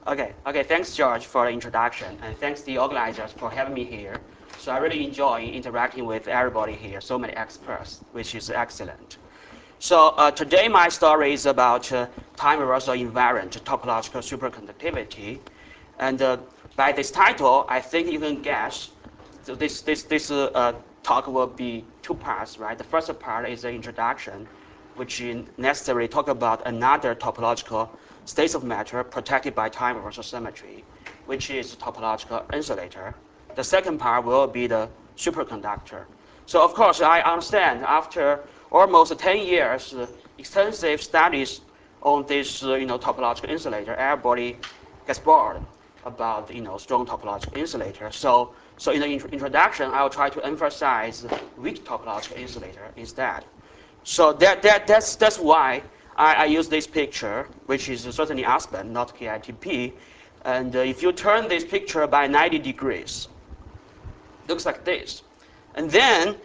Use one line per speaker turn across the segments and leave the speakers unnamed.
Okay. Thanks, George, for the introduction, and thanks the organizers for having me here. So I really enjoy interacting with everybody here, so many experts, which is excellent. So today my story is about time reversal invariant topological superconductivity, and by this title, I think you can guess. So this talk will be two parts, right? The first part is the introduction, which is necessary talk about another topological states of matter protected by time reversal symmetry, which is topological insulator. The second part will be the superconductor. So of course, I understand after almost 10 years, extensive studies on this topological insulator, everybody gets bored about strong topological insulator. So in the introduction, I will try to emphasize weak topological insulator instead. So that's why I use this picture, which is certainly Aspen, not KITP. And if you turn this picture by 90 degrees, looks like this. And then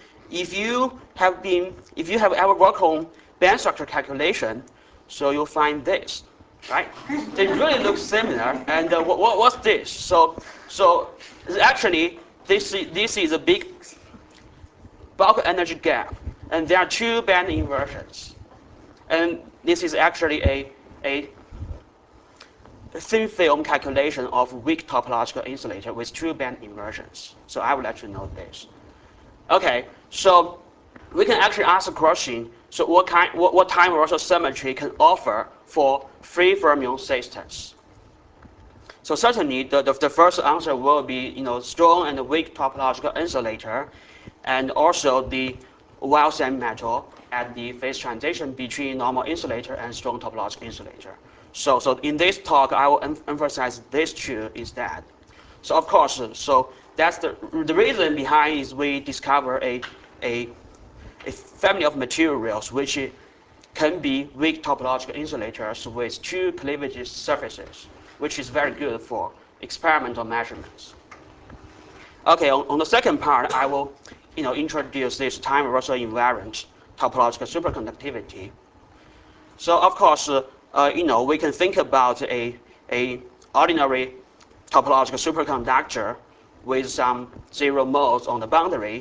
if you have ever worked on band structure calculation, so you'll find this, right? They really look similar. And what's this? So actually, this is a big bulk energy gap, and there are two band inversions. And this is actually a thin film calculation of weak topological insulator with two band inversions. So I will let you know this. Okay, so we can actually ask a question. So what time reversal symmetry can offer for free fermion systems? So certainly the first answer will be strong and weak topological insulator, and also the Weyl-Sem metal at the phase transition between normal insulator and strong topological insulator. So in this talk, I will emphasize these two instead. So of course, so that's the reason behind is we discover a family of materials which can be weak topological insulators with two cleavage surfaces, which is very good for experimental measurements. Okay, on the second part, I will introduce this time reversal invariant topological superconductivity. So of course, we can think about a ordinary topological superconductor with some zero modes on the boundary.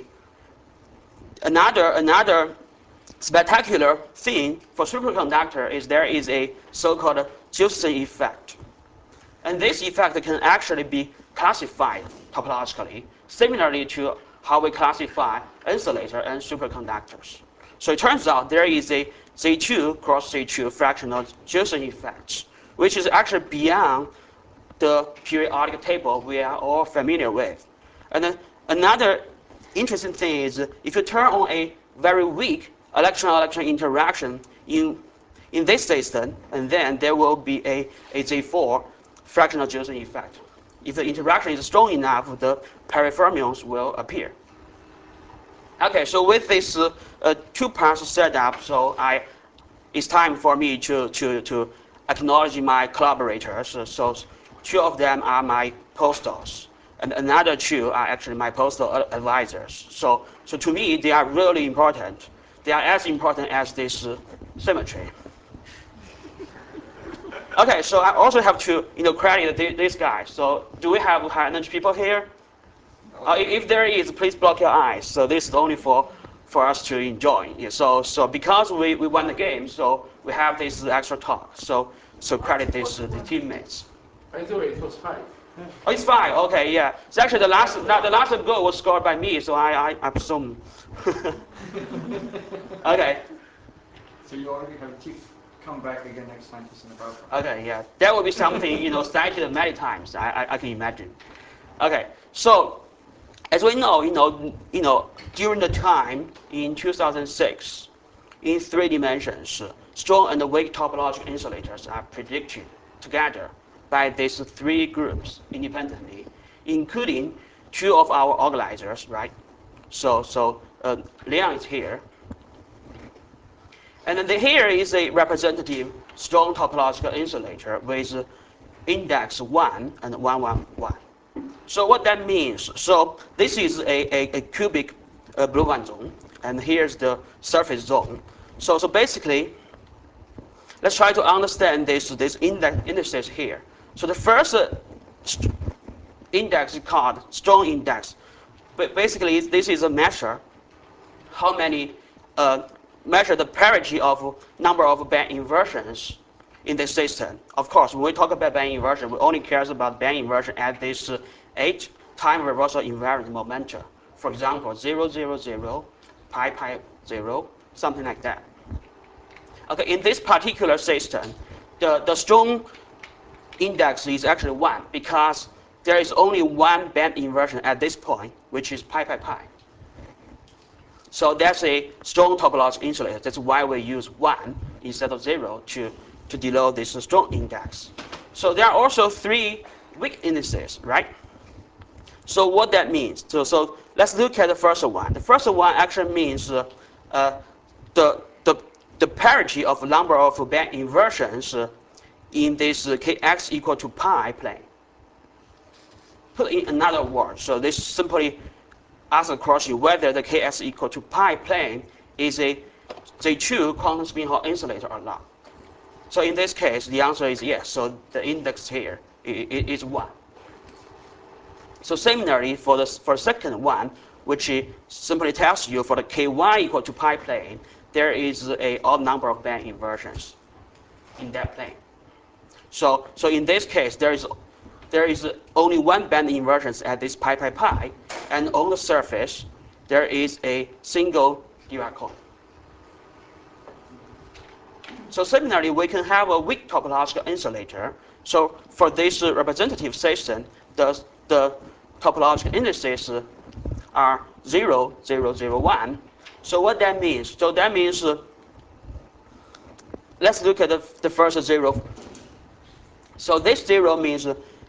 Another spectacular thing for superconductor is there is a so-called Josephson effect. And this effect can actually be classified topologically, similarly to how we classify insulator and superconductors. So it turns out there is a Z2 cross Z2 fractional Josephson effect, which is actually beyond the periodic table we are all familiar with. And then another interesting thing is if you turn on a very weak electron-electron interaction in this system, and then there will be a Z4 fractional Josephson effect. If the interaction is strong enough, the perifermions will appear. Okay, so with this two parts setup, so it's time for me to acknowledge my collaborators. So two of them are my postdocs, and another two are actually my postdoc advisors. So to me, they are really important. They are as important as this symmetry. Okay, so I also have to credit this guy. So do we have high energy people here? If there is, please block your eyes. So this is only for us to enjoy. Yeah, so because we won the game, so we have this extra talk. So credit this the teammates.
By the way, it was 5.
Oh, it's 5. Okay, yeah. It's actually the last goal was scored by me, so I assume. Okay.
So you already have to come back again next time to sing about.
Okay, yeah. That will be something cited many times. I can imagine. Okay, so as we know, during the time in 2006, in 3 dimensions, strong and weak topological insulators are predicted together by these 3 groups independently, including 2 of our organizers, right? So Leon is here. And then here is a representative strong topological insulator with index 1 and 111. So what that means, so this is a cubic Brillouin zone, and here's the surface zone. So basically, let's try to understand this indices here. So the first index is called strong index. But basically, this is a measure how many measure the parity of number of band inversions in this system. Of course, when we talk about band inversion, we only care about band inversion at this H time reversal invariant momenta. For example, 0, 0, 0, pi, pi, 0, something like that. Okay, in this particular system, the strong index is actually 1 because there is only one band inversion at this point, which is pi, pi, pi. So that's a strong topological insulator. That's why we use 1 instead of 0 to denote this strong index. So there are also 3 weak indices, right? So what that means? So let's look at the first one. The first one actually means the parity of number of band inversions in this kx equal to pi plane. Put in another word. So this simply asks the question whether the kx equal to pi plane is a J2 quantum spin Hall insulator or not. So in this case, the answer is yes. So the index here is 1. So similarly, for the second one, which simply tells you for the ky equal to pi plane, there is a odd number of band inversions in that plane. So in this case, there is only one band inversions at this pi, pi, pi, and on the surface, there is a single Dirac cone. So similarly, we can have a weak topological insulator. So for this representative system, the topological indices are 0, 0, 0, 1. So what that means? So that means, let's look at the first 0. So this 0 means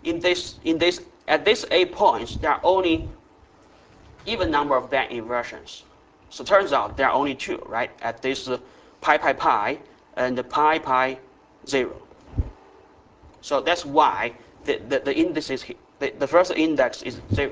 at this 8 points, there are only even number of band inversions. So it turns out there are only 2, right? At this pi, pi, pi, and the pi, pi, 0. So that's why the indices, the first index is 0.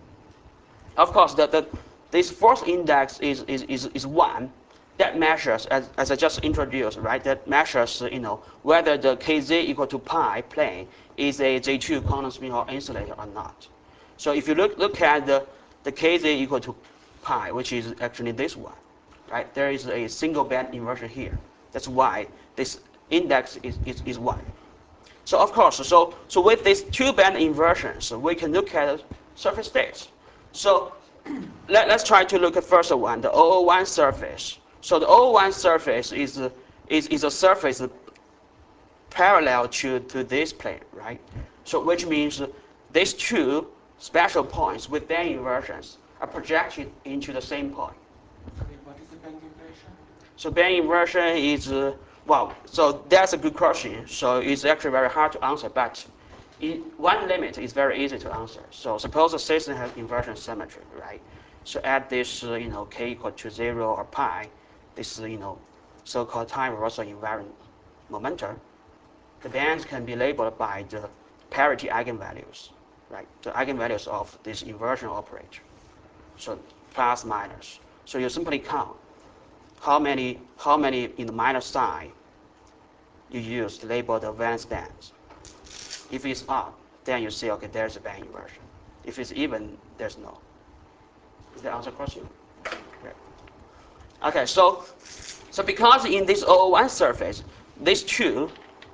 Of course, this fourth index is 1. That measures, as I just introduced, right? That measures, whether the kz equal to pi plane is a J2 quantum spin Hall insulator or not. So if you look at the kz equal to pi, which is actually this one, right? There is a single band inversion here. That's why this index is 1. So of course, so with these 2 band inversions, we can look at surface states. So let's try to look at first one, the 001 surface. So the 001 surface is a surface parallel to this plane, right? So which means these 2 special points with band inversions are projected into the same point.
What is the band inversion?
So band inversion is, so that's a good question. So it's actually very hard to answer, but one limit is very easy to answer. So suppose the system has inversion symmetry, right? So at this, k equal to 0 or pi, this, so-called time reversal invariant momenta, the bands can be labeled by the parity eigenvalues, right? The eigenvalues of this inversion operator. So plus, minus. So you simply count how many in the minus sign you use to label the valence bands. If it's odd, then you say, okay, there's a band inversion. If it's even, there's no. Does that answer the question? Great. Okay, so because in this 001 surface, these two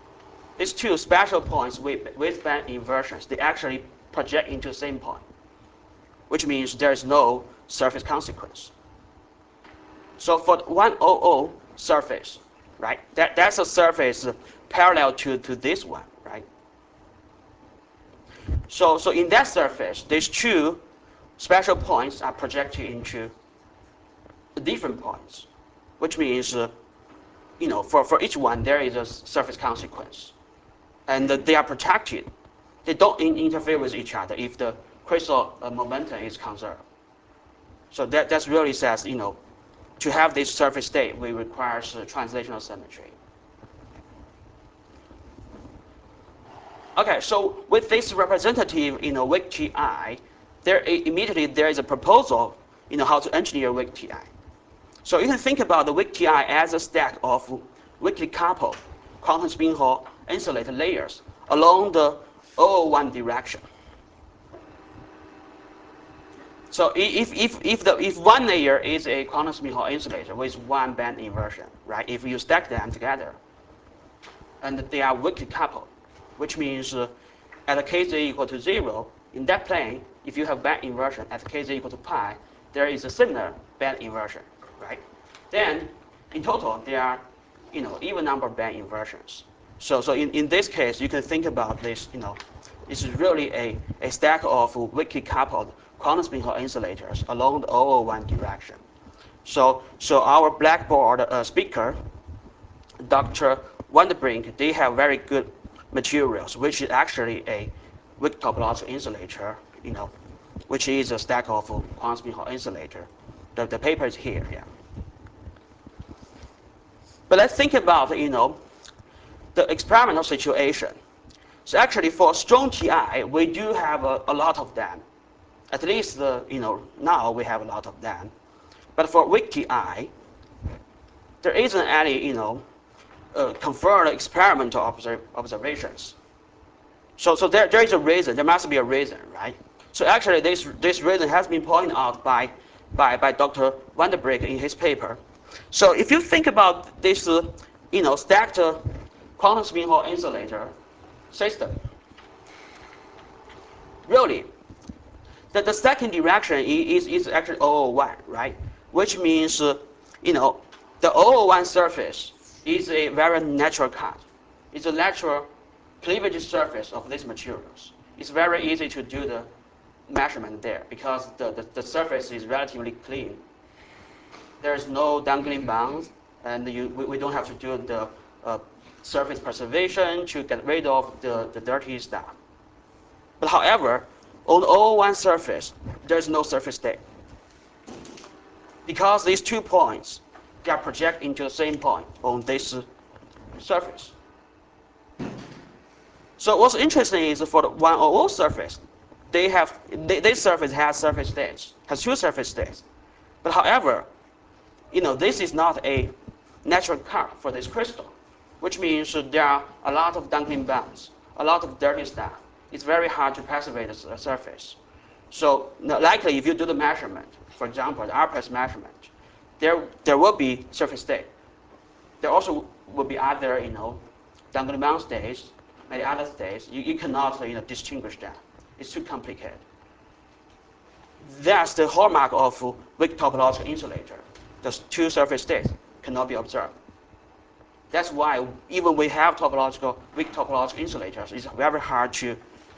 special points with band inversions, they actually project into the same point, which means there is no surface consequence. So for 100 surface, right, that's a surface parallel to this one, right? So in that surface, these 2 special points are projected into different points, which means, for each one there is a surface consequence, and they are protected. They don't interfere with each other if the crystal momentum is conserved. So that really says, to have this surface state, we require translational symmetry. Okay, so with this representative, weak Ti, immediately there is a proposal, how to engineer weak Ti. So you can think about the weak Ti as a stack of weakly coupled quantum spin Hall insulator layers along the 001 direction. So if one layer is a quantum spin Hall insulator with one band inversion, right? If you stack them together, and they are weakly coupled, which means at kz equal to 0, in that plane, if you have band inversion at kz equal to pi, there is a similar band inversion, right? Then in total, there are even number of band inversions. So in this case, you can think about this, this is really a stack of weakly coupled quantum spin Hall insulators along the 001 direction. So our Blackboard speaker, Dr. Vanderbrink, they have very good materials, which is actually a weak topological insulator, which is a stack of quantum spin Hall insulator. The paper is here, yeah. But let's think about, the experimental situation. So actually, for strong TI, we do have a lot of them. At least, now we have a lot of them. But for weak TI, there isn't any, confirmed experimental observations. So there is a reason. There must be a reason, right? So actually, this reason has been pointed out by Dr. Vanderbrink in his paper. So if you think about this, stacked quantum spin Hall insulator system, really, the stacking direction is actually 001, right? Which means, the 001 surface is a very natural cut. It's a natural cleavage surface of these materials. It's very easy to do the measurement there because the surface is relatively clean. There's no dangling bounds, and we don't have to do the surface preservation to get rid of the dirty stuff. But however, on the 001 surface, there's no surface state. Because these 2 points, they are projected into the same point on this surface. So what's interesting is for the 100 surface, this surface has surface states, has 2 surface states. But however, this is not a natural cut for this crystal, which means there are a lot of dangling bounds, a lot of dirty stuff. It's very hard to passivate the surface. So likely, if you do the measurement, for example, the RPS measurement, there will be surface state. There also will be other, dangling bound states, many other states. You cannot, distinguish them. It's too complicated. That's the hallmark of weak topological insulator. The 2 surface states cannot be observed. That's why even we have weak topological insulators, it's very hard to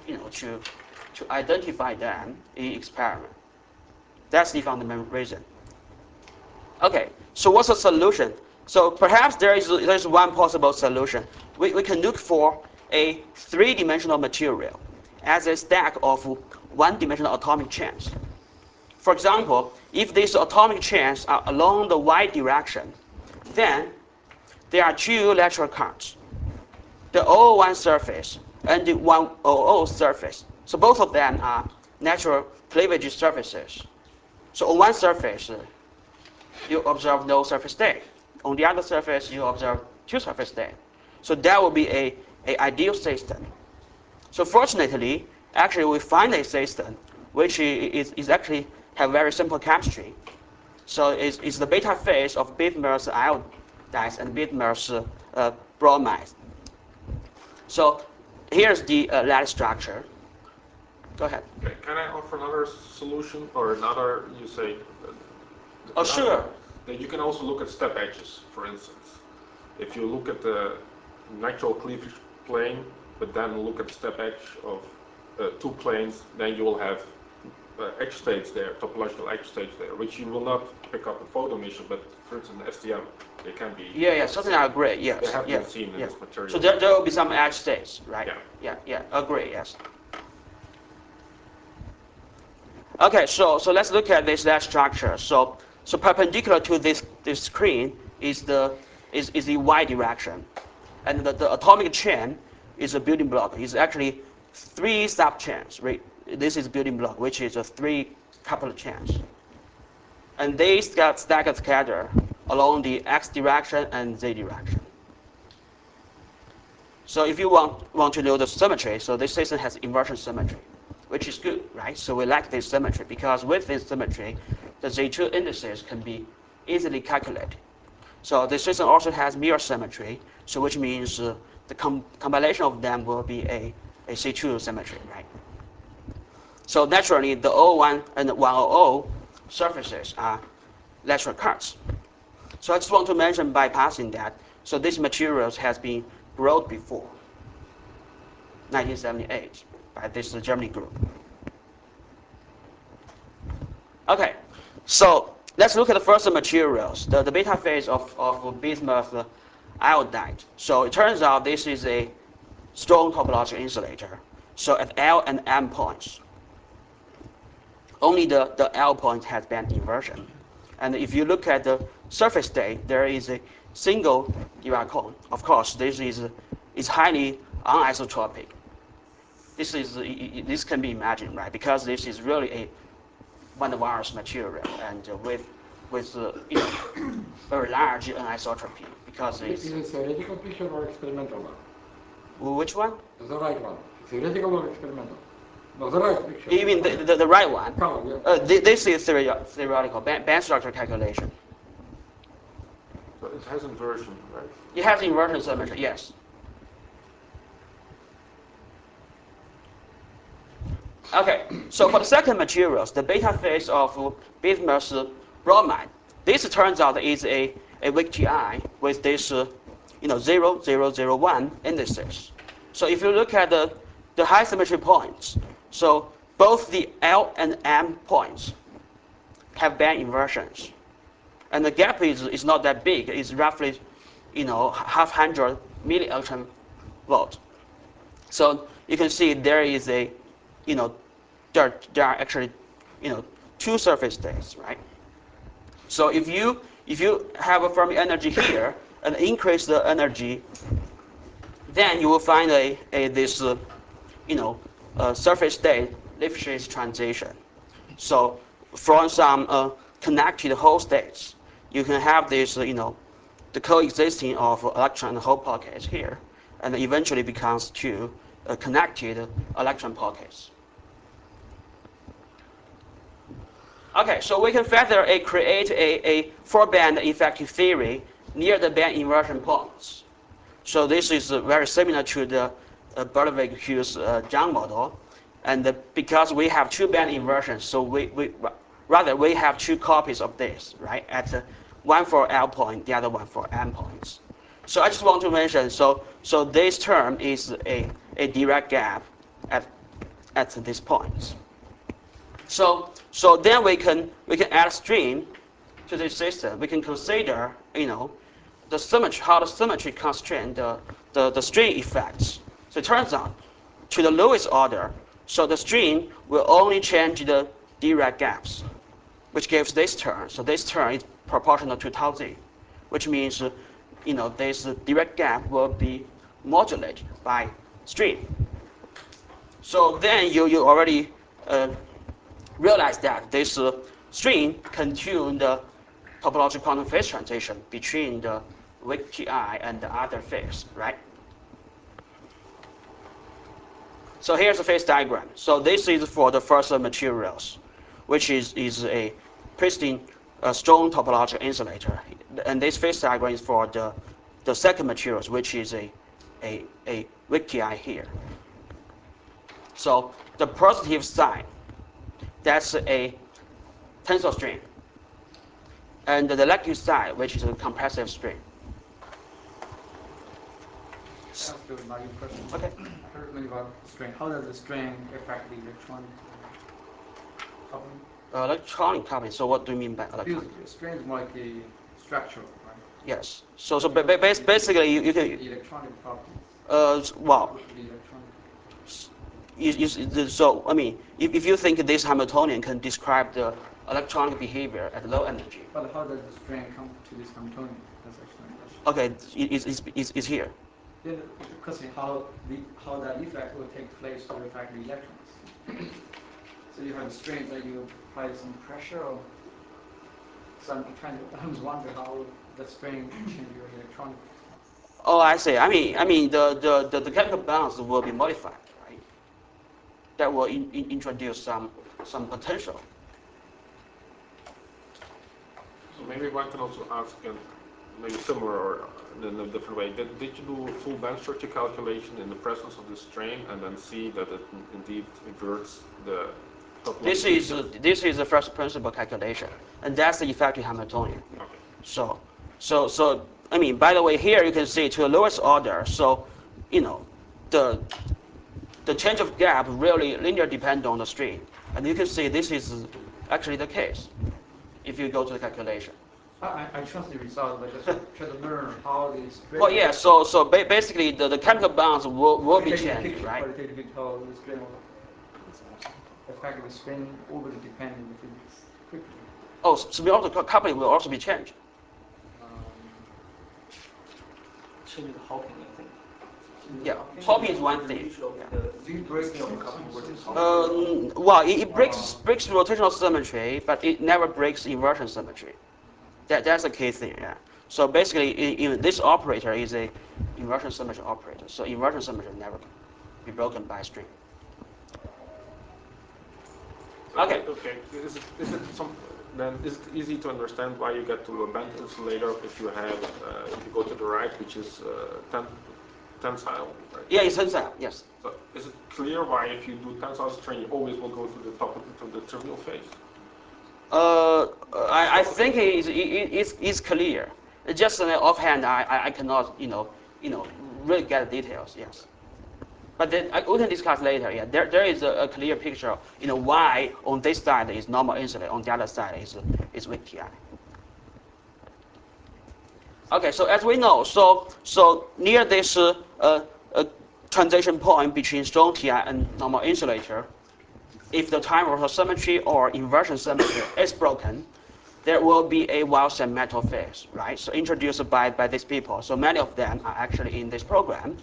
identify them in experiment. That's the fundamental reason. Okay, so what's the solution? So perhaps there's one possible solution. We can look for a 3-dimensional material as a stack of 1-dimensional atomic chains. For example, if these atomic chains are along the y direction, then there are 2 lateral cuts, the 001 surface and the 100 surface. So both of them are natural cleavage surfaces. So on one surface, you observe no surface state. On the other surface, you observe 2 surface states. So that will be a ideal system. So fortunately, actually we find a system which is actually have very simple chemistry. So it's the beta phase of Bithmar's iodides and Bithmar's bromides. So here's the lattice structure. Go ahead.
Can I offer another solution or another, you say?
Oh, sure.
That you can also look at step edges, for instance. If you look at the natural cleavage plane, but then look at the step edge of 2 planes, then you will have edge states there, topological edge states there, which you will not pick up in photo emission, but for instance in STM, they can be.
Yeah, certainly I agree. Yes.
They have been seen in this material.
So there will be some edge states, right?
Yeah.
Yeah. Agree. Yes. Okay, so let's look at this lattice structure. So perpendicular to this screen is the y direction, and the atomic chain is a building block. It's actually 3 subchains. Right? This is building block, which is a 3 coupled chains, and they get staggered together along the x direction and z direction. So if you want to know the symmetry, so this system has inversion symmetry, which is good, right? So we like this symmetry because with this symmetry, the Z2 indices can be easily calculated. So the system also has mirror symmetry, so which means the combination of them will be a C2 symmetry, right? So naturally, the O1 and the 100 surfaces are lateral cuts. So I just want to mention bypassing that. So these materials has been brought before 1978 by this Germany group. Okay, so let's look at the first materials, the beta phase of bismuth iodide. So it turns out this is a strong topological insulator. So at L and M points, only the L point has band inversion. And if you look at the surface state, there is a single Dirac cone. Of course, this is highly anisotropic. This can be imagined, right? Because this is really a van der Waals material and with very large anisotropy. Because
Is
it's
it theoretical picture or experimental one?
which one?
The right one. Theoretical or experimental? No, the right picture.
You mean the right one?
Color, yeah.
This is theoretical band structure calculation.
So it has inversion, right?
It has inversion symmetry, yes. Okay, so for the second materials, the beta phase of bismuth bromide, this turns out is a weak GI with this 0, 0, 0, 1 indices. So if you look at the high symmetry points, so both the L and M points have band inversions. And the gap is not that big. It's roughly, half 100 millielectron volt. So you can see there is there are actually, two surface states, right? So if you have a Fermi energy here and increase the energy, then you will find this surface state Lifshitz transition. So from some connected hole states, you can have this, the coexisting of electron and hole pockets here, and eventually becomes two connected electron pockets. Okay, so we can further create a four-band effective theory near the band inversion points. So this is very similar to the Berlevik-Hughes Young model, and because we have two band inversions, so we have two copies of this, right? One for L point, the other one for M points. So I just want to mention, so this term is a Dirac gap at this point. So then we can add string to this system. We can consider the symmetry, how the symmetry constrain the string effects. So it turns out to the lowest order, so the string will only change the Dirac gaps, which gives this term. So this term is proportional to tau z, which means this Dirac gap will be modulated by string. So then you already realize that this string can tune the topological quantum phase transition between the weak GI and the other phase, right? So here's the phase diagram. So this is for the first materials, which is a pristine strong topological insulator, and this phase diagram is for the second materials, which is a weak GI here. So the positive side, that's a tensor string, and the negative side, which is a compressive string.
Ask you a naive question.
Okay.
I heard many about strain. How does the strain affect the electronic coupling?
Electronic coupling. So what do you mean by electronic?
Because strain is more like a structural, right?
Yes. So basically you can.
The electronic properties.
Well.
The electronic.
So I mean, if you think this Hamiltonian can describe the electronic behavior at low energy.
But how does the strain come to this Hamiltonian? That's actually my question.
Okay, it's here.
Then the question is how that effect will take place to affect the electrons. So you have a strain that you apply some pressure, or so I was wondering how the strain change your electronic.
Oh, I see. I mean, the chemical bonds will be modified, right? That will introduce some potential.
So maybe one can also ask, and maybe similar or in a different way, did you do a full band structure calculation in the presence of this strain and then see that it indeed inverts the
This
topological
is
features?
this is the first principle calculation, and that's the effective Hamiltonian.
Okay.
So, so I mean, by the way, here you can see to the lowest order. So, you know, the the change of gap really linear depend on the strain, and you can see this is actually the case if you go to the calculation.
I trust the result, but just try to learn how the strain.
Well, yeah. So basically, the chemical bonds will be changed, right?
Qualitatively, how the strain will affect the strain over the dependent physics quickly.
Oh, symmetrical coupling will also be changed.
Change the hopping, I think.
Yeah, hopping is one thing. Yeah.
Do you break the coupling versus
Well, it breaks rotational symmetry, but it never breaks inversion symmetry. That's the key thing. Yeah. So basically, this operator is a inversion symmetry operator. So inversion symmetry never be broken by a string. Okay.
Okay. Is it then is it easy to understand why you get to a band insulator if you have if you go to the right, which is tensile, right?
Yeah, it's tensile. Yes.
So is it clear why if you do tensile strain, you always will go to the top to the trivial phase?
I think it's clear. Just offhand, I cannot really get the details. Yes. But then we can discuss later. Yeah, there is a clear picture. Why on this side is normal insulate, on the other side is weak TI. Okay, so as we know, so near this transition point between strong TI and normal insulator, if the time rotor symmetry or inversion symmetry is broken, there will be a Wildsen metal phase, right? So introduced by these people. So many of them are actually in this program.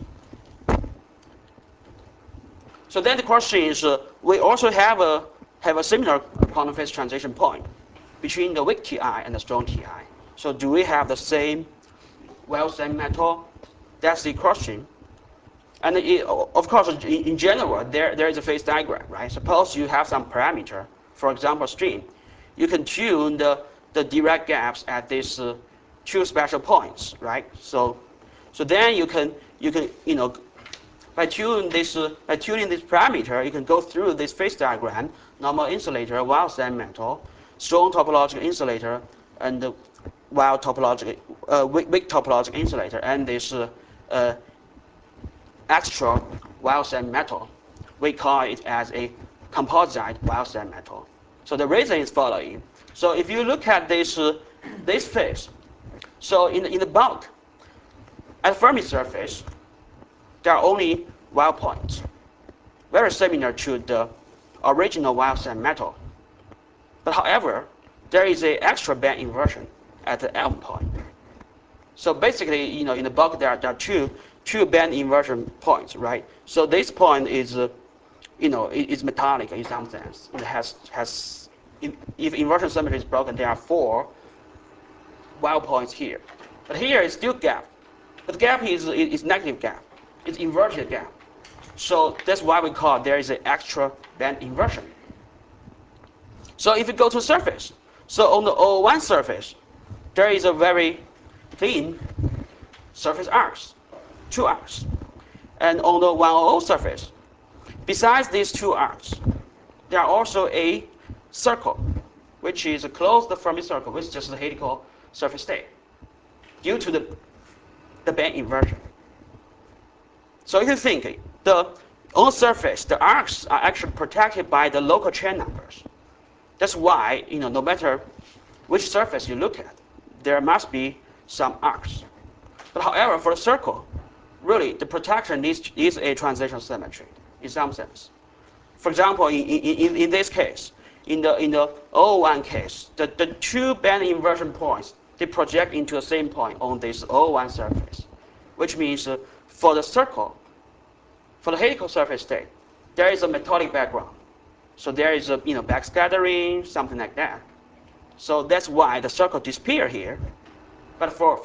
So then the question is, we also have a similar quantum phase transition point between the weak TI and the strong TI. So do we have the same Wildsen metal? That's the question. And of course, in general, there is a phase diagram, right? Suppose you have some parameter, for example, strain. You can tune the direct gaps at these two special points, right? So then you can by tuning this parameter, you can go through this phase diagram: normal insulator, Wildsen metal, strong topological insulator, and weak topological insulator, and this extra Wildsen metal. We call it as a composite Wildsen metal. So the reason is following. So if you look at this phase, so in the bulk, at Fermi surface, there are only wild points, very similar to the original Wildsen metal. But however, there is an extra band inversion at the L point. So basically, in the bulk there are two band inversion points, right? So this point is, is metallic in some sense. It has if inversion symmetry is broken, there are four wild points here. But here is still gap. But the gap is negative gap. It's inverted gap. So that's why we call there is an extra band inversion. So if you go to surface, so on the O1 surface, there is a very thin surface arcs, two arcs. And on the 100 surface, besides these two arcs, there are also a circle, which is a closed Fermi circle, which is just the helical surface state, due to the band inversion. So if you think on the surface, the arcs are actually protected by the local chain numbers. That's why, no matter which surface you look at, there must be some arcs. But however, for the circle, really the protection is a transition symmetry in some sense. For example, in this case, in the O1 case, the two band inversion points, they project into the same point on this O1 surface, which means for the circle, for the helical surface state, there is a metallic background. So there is a backscattering, something like that. So that's why the circle disappears here. But for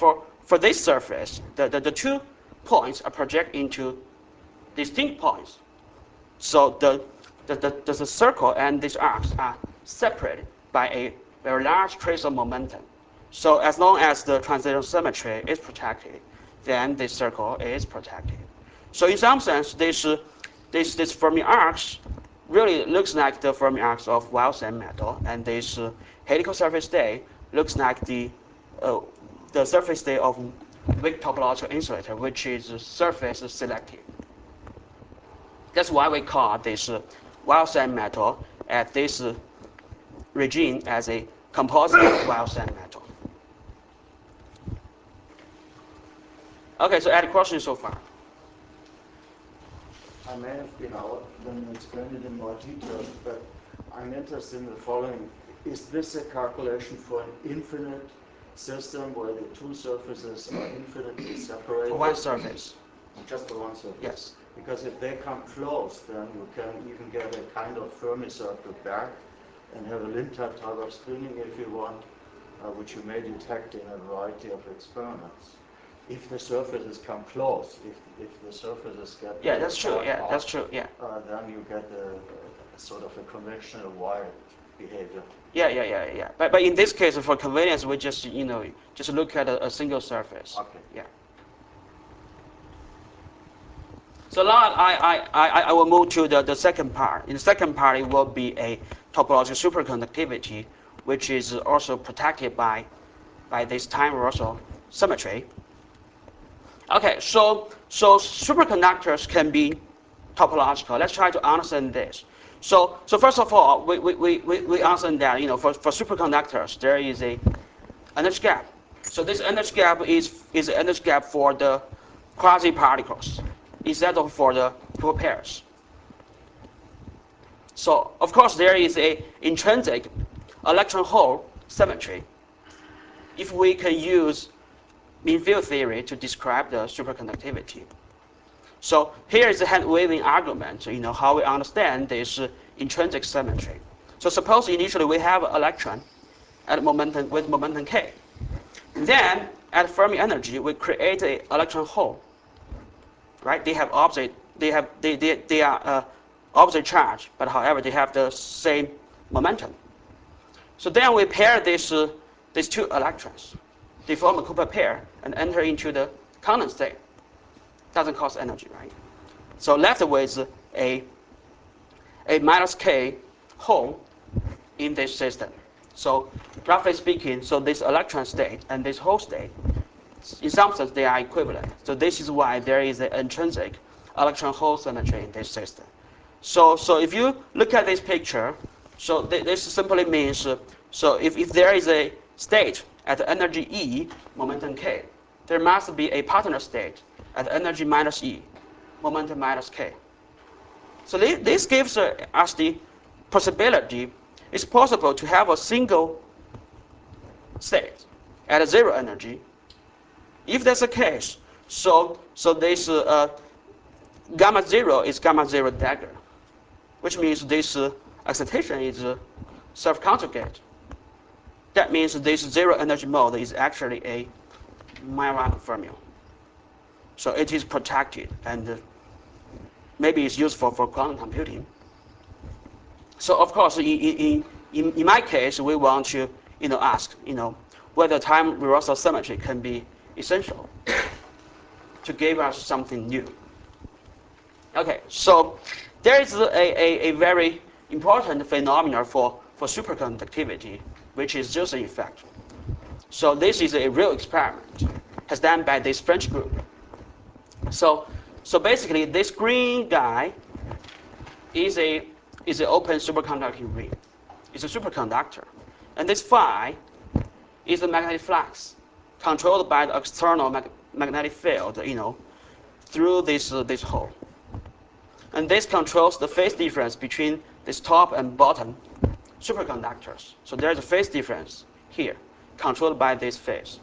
for this surface, the 2 points are projected into distinct points. So the circle and these arcs are separated by a very large trace of momentum. So as long as the translational symmetry is protected, then this circle is protected. So in some sense, this Fermi arcs really looks like the Fermi arcs of Wildstand metal, and this helical surface state looks like the surface state of weak topological insulator, which is surface selective. That's why we call this Wildstand metal at this regime as a composite Wildstand metal. Okay, so any questions so far?
I may have been out when you explained it in more detail, but I'm interested in the following. Is this a calculation for an infinite system where the 2 surfaces are infinitely separated?
For one surface.
Just for one surface?
Yes.
Because if they come close, then you can even get a kind of Fermi circle back and have a Lindtag type of spinning if you want, which you may detect in a variety of experiments. If the surfaces come close, if the surfaces get
that's true. Yeah, that's true. Yeah.
Then you get a sort of a conventional wire behavior.
Yeah. But in this case, for convenience, we just just look at a single surface.
Okay.
Yeah. So now I will move to the second part. In the second part, it will be a topological superconductivity, which is also protected by this time reversal symmetry. Okay, so superconductors can be topological. Let's try to understand this. So first of all, we understand that for superconductors there is a energy gap. So this energy gap is an energy gap for the quasi-particles instead of for the full pairs. So of course there is a intrinsic electron-hole symmetry. If we can use mean field theory to describe the superconductivity. So here is a hand-waving argument, how we understand this intrinsic symmetry. So suppose initially we have an electron at momentum with momentum k. Then at Fermi energy we create an electron hole. Right? They have opposite. They are opposite charge, but however they have the same momentum. So then we pair these 2 electrons. They form a Cooper pair and enter into the constant state. Doesn't cost energy, right? So left with a minus k hole in this system. So roughly speaking, so this electron state and this hole state, in some sense they are equivalent. So this is why there is an intrinsic electron-hole symmetry in this system. So if you look at this picture, so this simply means, so if there is a state at energy E, momentum k, there must be a partner state at energy minus E, momentum minus k. So this gives us the possibility, it's possible to have a single state at a 0 energy. If that's the case, so this gamma 0 is gamma 0 dagger, which means this excitation is self-conjugate. That means this 0 energy mode is actually a Majorana fermion. So it is protected and maybe it's useful for quantum computing. So of course, in my case, we want to ask whether time reversal symmetry can be essential to give us something new. Okay, so there is a very important phenomenon for superconductivity, which is Wilson effect. So this is a real experiment, has done by this French group. So basically, this green guy is an open superconducting ring. It's a superconductor, and this phi is the magnetic flux controlled by the external magnetic field, through this hole. And this controls the phase difference between this top and bottom superconductors. So there's a phase difference here, controlled by this phase.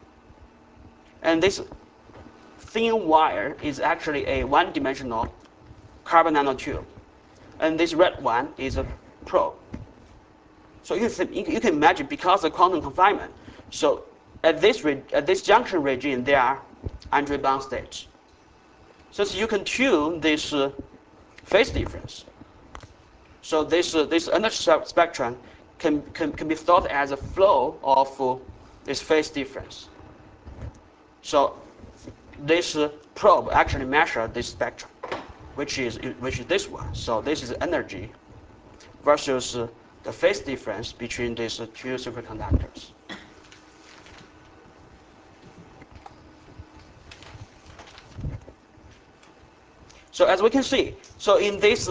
And this thin wire is actually a one-dimensional carbon nanotube. And this red one is a probe. So you can imagine, because of quantum confinement, so at this junction region, there are Andre bound states. So you can tune this phase difference. So this energy spectrum can be thought as a flow of this phase difference. So this probe actually measures this spectrum, which is this one. So this is energy versus the phase difference between these two superconductors. So as we can see, so in this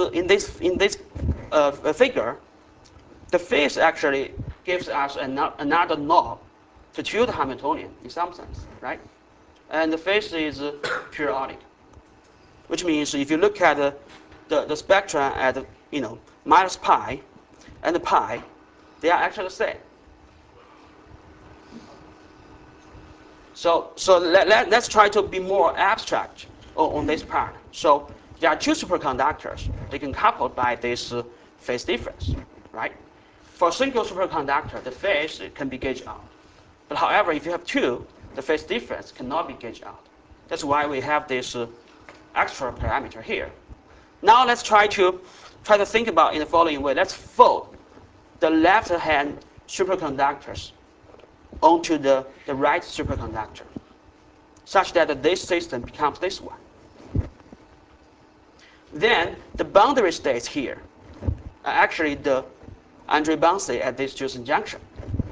figure, the phase actually gives us another knob to tune the Hamiltonian in some sense, right? And the phase is periodic, which means if you look at the spectra at minus pi and the pi, they are actually the same. So let's try to be more abstract on this part. So there are two superconductors. They can coupled by this phase difference, right? For a single superconductor, the phase can be gauged out. But however, if you have two, the phase difference cannot be gauged out. That's why we have this extra parameter here. Now let's try to think about in the following way. Let's fold the left-hand superconductors onto the right superconductor, such that this system becomes this one. Then the boundary states here are actually the Andre bound state at this Josephson junction.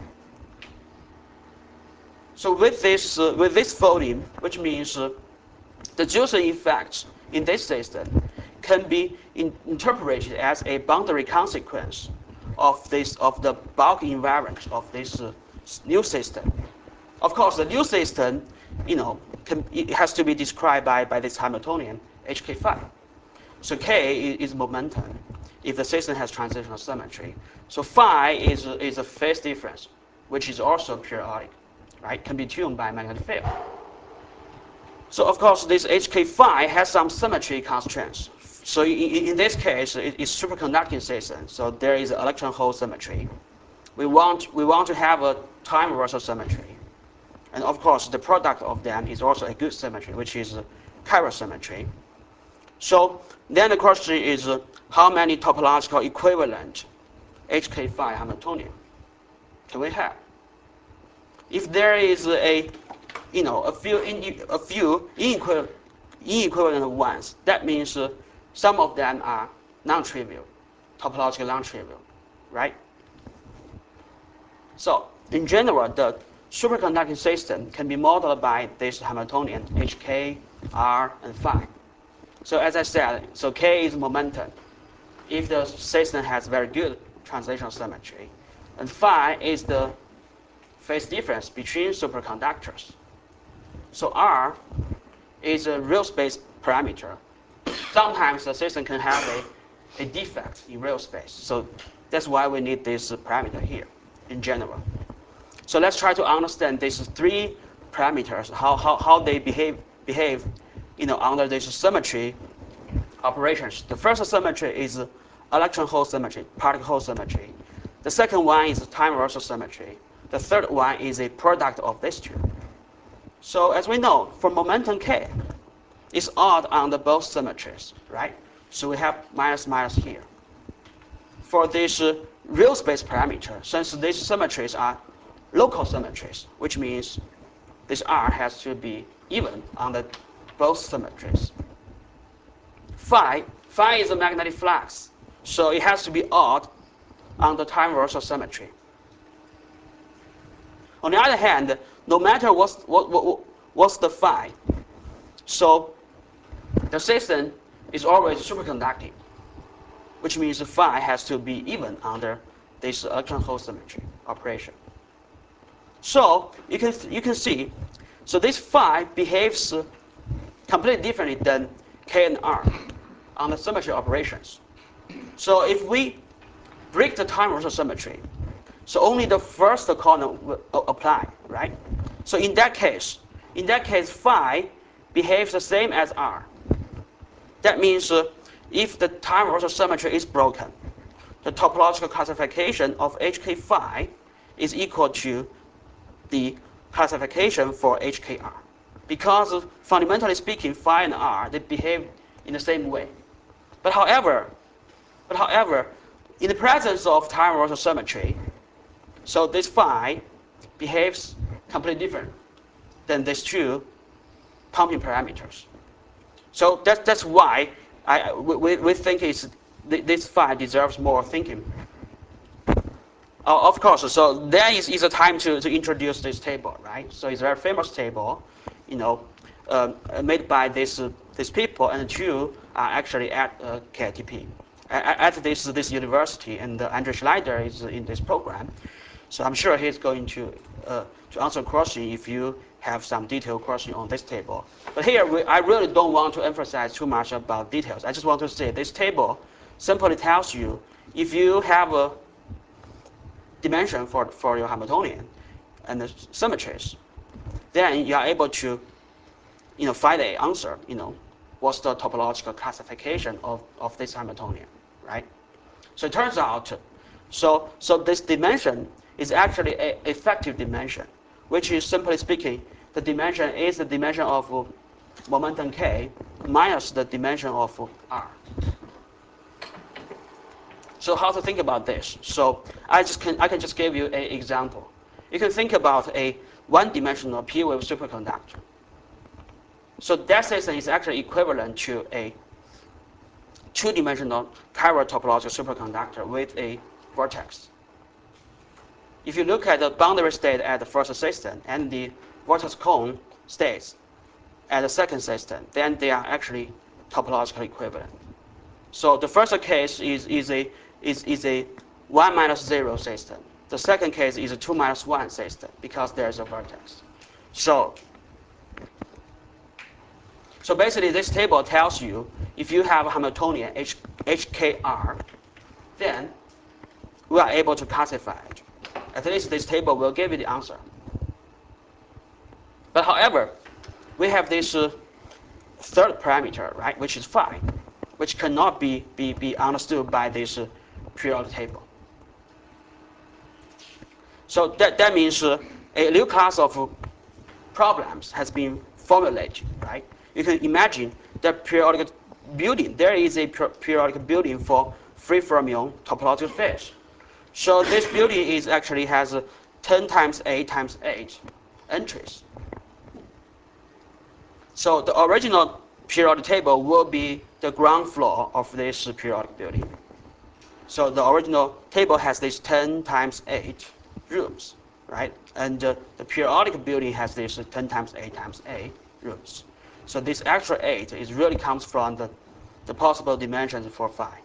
So with this folding, which means the Josephson effects in this system can be interpreted as a boundary consequence of the bulk invariant of this new system. Of course, the new system, it has to be described by this Hamiltonian hk phi. So k is momentum if the system has transitional symmetry. So phi is a phase difference, which is also periodic, right? Can be tuned by magnetic field. So of course, this hk phi has some symmetry constraints. So in this case, it's superconducting system. So there is electron-hole symmetry. We want to have a time reversal symmetry, and of course, the product of them is also a good symmetry, which is chiral symmetry. So then the question is, how many topological equivalent hk phi Hamiltonian can we have? If there is a few inequivalent ones, that means some of them are non-trivial, topologically non-trivial, right? So in general, the superconducting system can be modeled by this Hamiltonian hk, r, and phi. So as I said, so k is momentum if the system has very good translational symmetry, and phi is the phase difference between superconductors. So r is a real space parameter. Sometimes the system can have a defect in real space. So that's why we need this parameter here in general. So let's try to understand these three parameters, how they behave under this symmetry operations. The first symmetry is electron-hole symmetry, particle-hole symmetry. The second one is time reversal symmetry. The third one is a product of these two. So as we know, for momentum k, it's odd under both symmetries, right? So we have minus minus here. For this real space parameter, since these symmetries are local symmetries, which means this r has to be even under both symmetries. Phi is a magnetic flux, so it has to be odd on the time reversal symmetry. On the other hand, no matter what's the phi, so the system is always superconducting, which means the phi has to be even under this electron-hole symmetry operation. So you can see, so this phi behaves completely differently than k and r on the symmetry operations. So if we break the time reversal symmetry, so only the first column will apply, right? So in that case, phi behaves the same as r. That means if the time reversal symmetry is broken, the topological classification of hk phi is equal to the classification for HKR. Because fundamentally speaking, phi and r, they behave in the same way. But however, in the presence of time reversal symmetry, so this phi behaves completely different than these two pumping parameters. So that's why we think this phi deserves more thinking. Of course, so then is a time to introduce this table, right? So it's a very famous table, made by these people, and the two are actually at KITP, at this university, and Andrew Schneider is in this program. So I'm sure he's going to answer a question if you have some detailed question on this table. But here, I really don't want to emphasize too much about details. I just want to say this table simply tells you if you have a dimension for your Hamiltonian and the symmetries, then you are able to find the answer, what's the topological classification of this Hamiltonian, right? So it turns out, so this dimension is actually an effective dimension, which is simply speaking, the dimension is the dimension of momentum k minus the dimension of r. So how to think about this? So I can just give you an example. You can think about a one-dimensional p-wave superconductor. So that system is actually equivalent to a two-dimensional chiral topological superconductor with a vortex. If you look at the boundary state at the first system and the vortex cone states at the second system, then they are actually topologically equivalent. So the first case is a 1 minus 0 system. The second case is a 2 minus 1 system because there's a vertex. So basically this table tells you if you have a Hamiltonian HKR, then we are able to classify it. At least this table will give you the answer. But however, we have this third parameter, right, which is phi, which cannot be understood by this periodic table. So that means a new class of problems has been formulated, right? You can imagine that periodic building. There is a periodic building for free fermion topological fields. So this building actually has 10 times 8 times 8 entries. So the original periodic table will be the ground floor of this periodic building. So the original table has these 10 times 8 rooms, right? And the periodic building has this 10 times 8 times 8 rooms. So this extra 8 really comes from the possible dimensions for phi.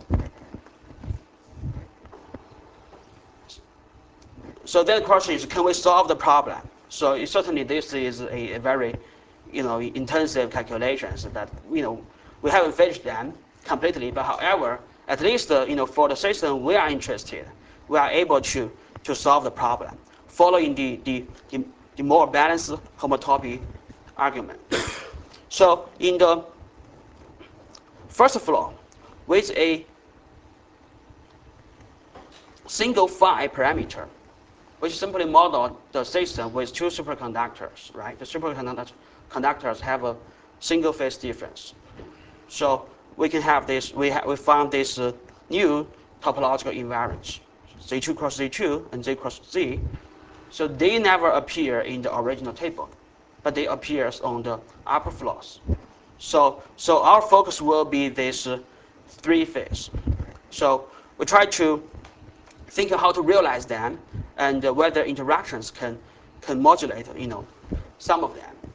So then the question is, can we solve the problem? So certainly this is a very intensive calculations that we haven't finished them completely, but however, at least for the system we are interested, we are able to solve the problem following the more balanced homotopy argument. So in the first floor, with a single phi parameter, which simply model the system with two superconductors, right? The superconductors have a single phase difference. So we can have this, we found this new topological invariance, Z2 cross Z2 and Z cross Z. So they never appear in the original table, but they appear on the upper floors. So our focus will be this three phase. So we try to think of how to realize them and whether interactions can modulate some of them.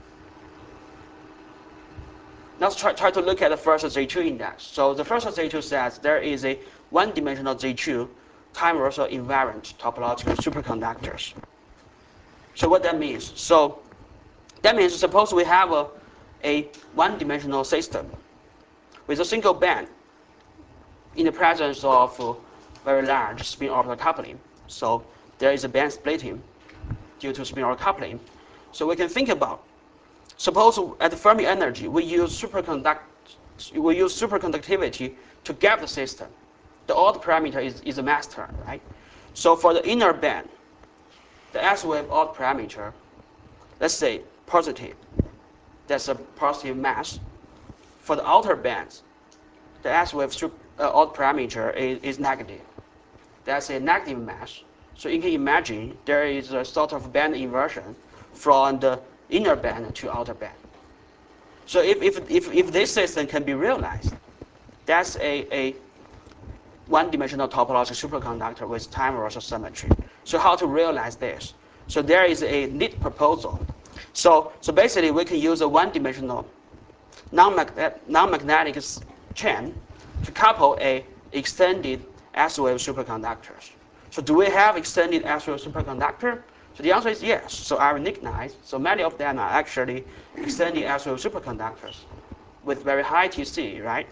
Let's try to look at the first Z2 index. So the first Z2 says there is a one-dimensional Z2 time reversal invariant topological superconductors. So what that means? So that means suppose we have a one-dimensional system with a single band in the presence of very large spin orbital coupling. So there is a band splitting due to spin orbital coupling. So we can think about, suppose at the Fermi energy we use superconductivity to gap the system. The odd parameter is a mass term, right? So for the inner band, the S-wave odd parameter, let's say positive, that's a positive mass. For the outer bands, the S-wave odd parameter is negative. That's a negative mass. So you can imagine there is a sort of band inversion from the inner band to outer band. So if this system can be realized, that's a one-dimensional topological superconductor with time reversal symmetry. So how to realize this? So there is a neat proposal. So basically we can use a one-dimensional non-magnetic chain to couple a extended S-wave superconductors. So do we have extended S-wave superconductor? So the answer is yes. So arenignite, so many of them are actually extended S-wave superconductors with very high TC, right?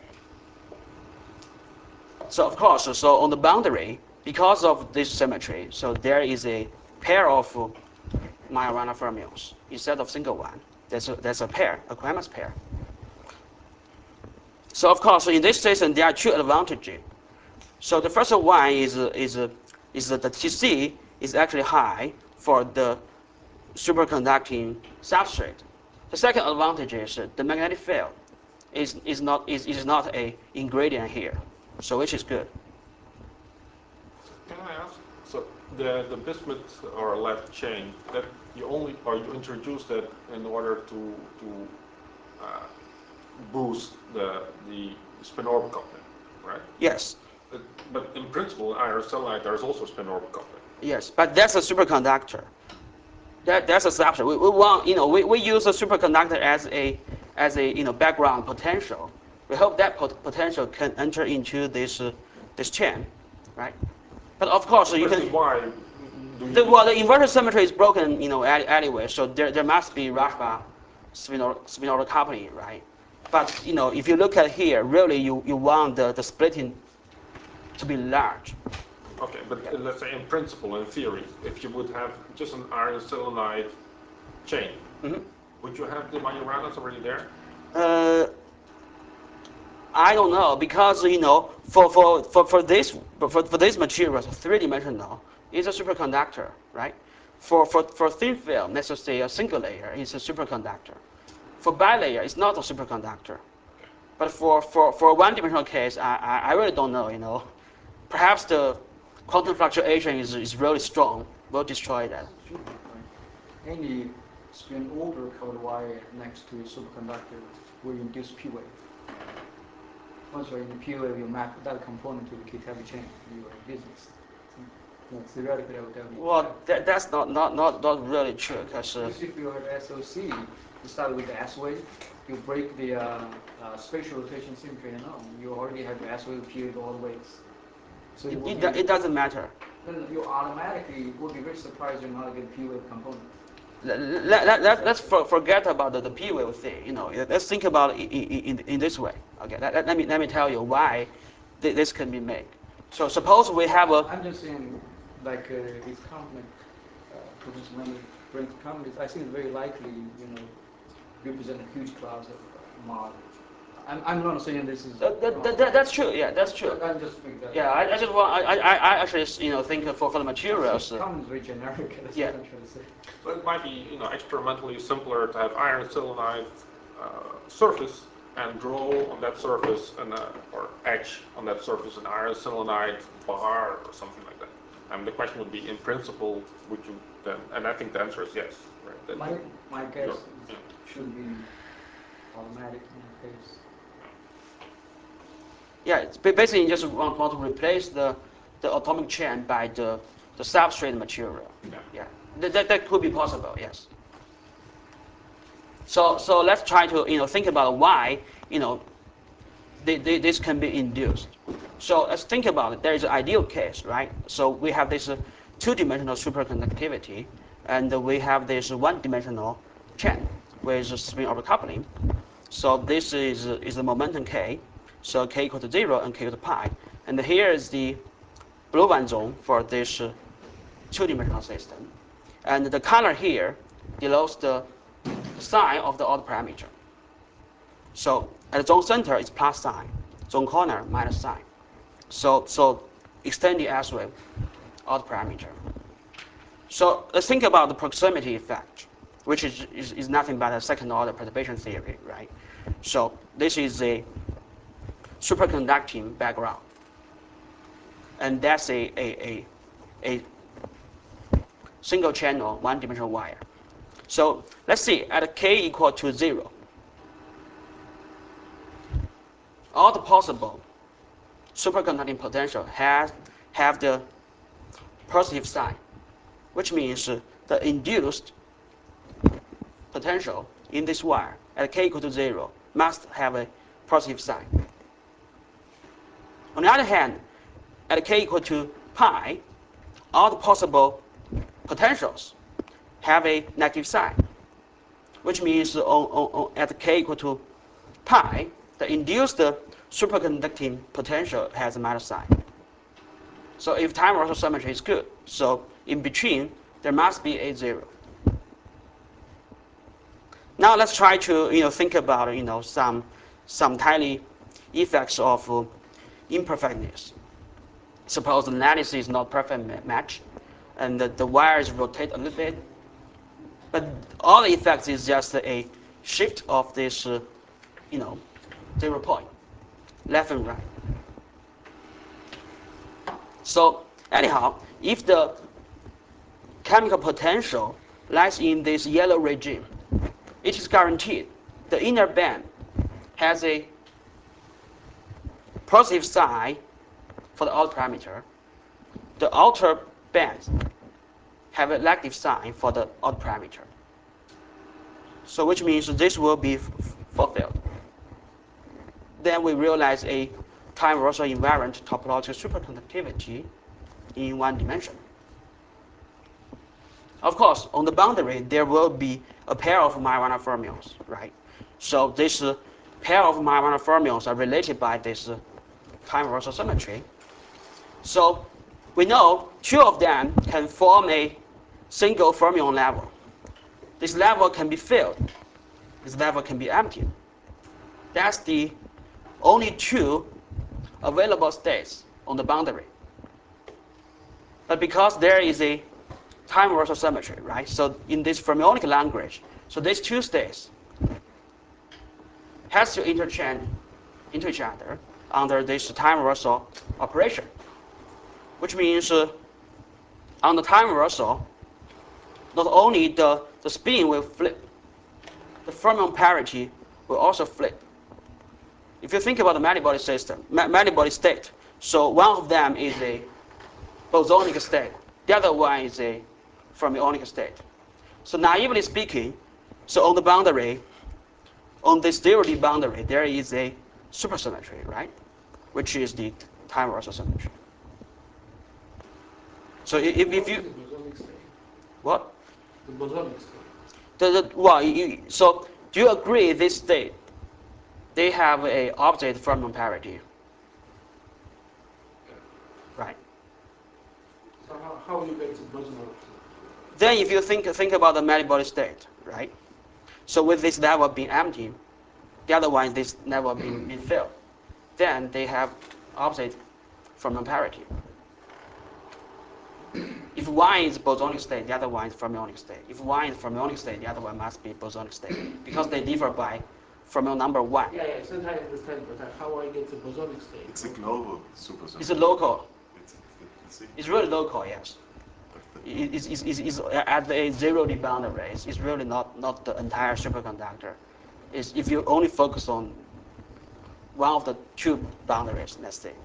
So of course, so on the boundary, because of this symmetry, so there is a pair of Majorana fermions instead of single one. There's a pair, a Quemas pair. So of course, in this system, there are two advantages. So the first one is that the TC is actually high for the superconducting substrate. The second advantage is the magnetic field is not a ingredient here, so which is good.
Can I ask? So the bismuth or left chain that you introduced that in order to boost the spin-orb coupling, right?
Yes.
But in principle, in iron selenide, there's also spin-orb coupling.
Yes, but that's a superconductor. That's a substrate. We want, we use a superconductor as a background potential. We hope that potential can enter into this chain, right? But of course, you can.
Why?
The inverted symmetry is broken, anyway. So there must be Rashba spin-order coupling, right? But if you look at here, really you want the splitting to be large.
Okay, but let's say in principle, in theory, if you would have just an iron selenide chain, would you have the Majoranas already there?
I don't know because for this material, three-dimensional is a superconductor, right? For thin film, let's just say a single layer is a superconductor. For bilayer, it's not a superconductor. But for a one-dimensional case, I really don't know. Perhaps the quantum fluctuation is really strong, will destroy that.
Any spin order code wire next to a superconductor will induce P wave. Once you're in the P wave, you map that component to the K-heavy chain. You are business. Theoretically, I would tell you.
Well, that's not really true because.
If you have SOC, you start with the S wave, you break the spatial rotation symmetry, and you already have the S wave P wave all the ways. So
It doesn't matter.
Then you automatically will be very surprised you're not getting P wave component.
Let's forget about the P wave thing. Let's think about it in this way. Okay, let me tell you why this can be made. So suppose we have a.
I'm just saying, like these complement potential memory brings companies. I think it's very likely, represent a huge class of model. I'm not saying this is.
That's true. Yeah, that's true.
I'm just thinking that.
Yeah, I just want. I actually think for the materials.
Common is very generic. That's
Yeah.
what I'm trying to say.
But it might be, experimentally simpler to have iron selenide surface and draw on that surface or etch on that surface an iron selenide bar or something like that. The question would be, in principle, would you then? And I think the answer is yes, right? That
My guess should be automatic in that case.
Yeah, it's basically you just want to replace the atomic chain by the substrate material. Yeah, that could be possible. Yes. So let's try to think about why this can be induced. So let's think about it. There is an ideal case, right? So we have this two-dimensional superconductivity, and we have this one-dimensional chain with spin overcoupling. So this is the momentum k. So k equal to 0 and k equal to pi. And here is the blue one zone for this two-dimensional system. And the color here denotes the sign of the odd parameter. So at the zone center, it's plus sign. Zone corner, minus sign. So extend the S wave odd parameter. So let's think about the proximity effect, which is nothing but a second order perturbation theory, right? So this is a superconducting background. And that's a single channel, one-dimensional wire. So let's see, at k equal to 0, all the possible superconducting potential have the positive sign, which means the induced potential in this wire at k equal to 0 must have a positive sign. On the other hand, at k equal to pi, all the possible potentials have a negative sign, which means at k equal to pi, the induced superconducting potential has a minus sign. So if time Russell symmetry is good, so in between there must be a 0. Now let's try to think about some tiny effects of imperfectness. Suppose the lattice is not perfect match, and the wires rotate a little bit, but all the effects is just a shift of this 0 point, left and right. So anyhow, if the chemical potential lies in this yellow regime, it is guaranteed the inner band has a positive sign for the outer parameter. The outer bands have a negative sign for the outer parameter. So which means this will be fulfilled. Then we realize a time Russell invariant topological superconductivity in one dimension. Of course, on the boundary, there will be a pair of Majorana fermions, right? So this pair of Majorana fermions are related by this time Russell symmetry. So we know two of them can form a single fermion level. This level can be filled. This level can be empty. That's the only two available states on the boundary. But because there is a time Russell symmetry, right? So in this fermionic language, so these two states has to interchange into each other under this time Russell operation, which means on the time Russell, not only the spin will flip, the fermion parity will also flip. If you think about the many-body system, many-body state, so one of them is a bosonic state, the other one is a fermionic state. So naively speaking, so on the boundary, on this 0D boundary, there is a supersymmetry, right? Which is the time Russell symmetry. So if you
The bosonic state.
what?
The bosonic state.
So do you agree this state they have a opposite fermion parity, right?
So how you get to bosonic?
Then if you think about the many-body state, right? So with this level being empty, the other one this level being filled, then they have opposite fermion parity. If one is bosonic state, the other one is fermionic state. If one is fermionic state, the other one must be bosonic state because they differ by fermion number 1.
Yeah, sometimes I understand, but how I get to bosonic state?
It's a global supersymmetry.
It's a local.
It's
It's really local, yes. It's at the 0D boundary. It's really not the entire superconductor. It's if you only focus on one of the two boundaries, let's say.